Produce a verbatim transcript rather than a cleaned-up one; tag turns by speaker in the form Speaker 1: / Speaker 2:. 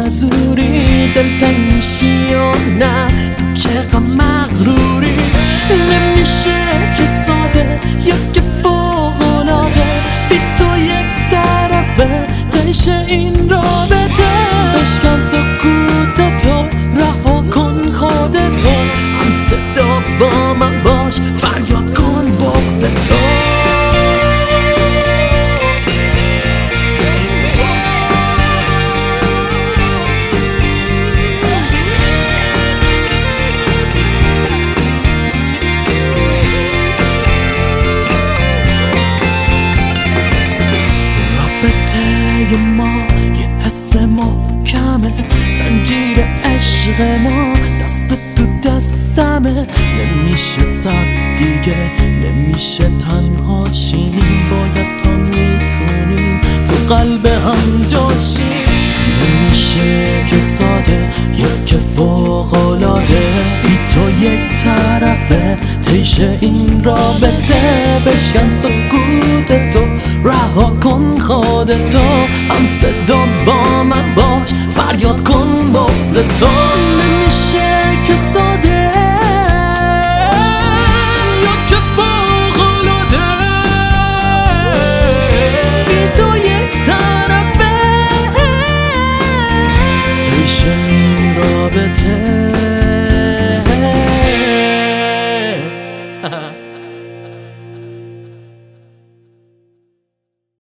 Speaker 1: منظوری، دلتنگ میشی یا نه؟ تو چقدر مغروری. نمیشه که ساده یا که فوق‌العاده، بی تو یک طرفه تشه این رابطه. بشکن سکوتتو، رها کن خودتو، هم صدا با من باش، فریاد کن بغضتو. ما یه حس محکمه، زنجیر عشق ما دست تو دستمه. نمیشه صد دیگه، نمیشه تنها شیم، باید تا میتونیم تو قلب هم جاشیم. نمیشه که ساده یا که فوق‌العاده، بی تو یک طرفه تشه این رابطه. بشکن سکوتتو، رها کن خودتو، هم صدا با من باش، فریاد کن بغضتو. نمیشه که ساده یا که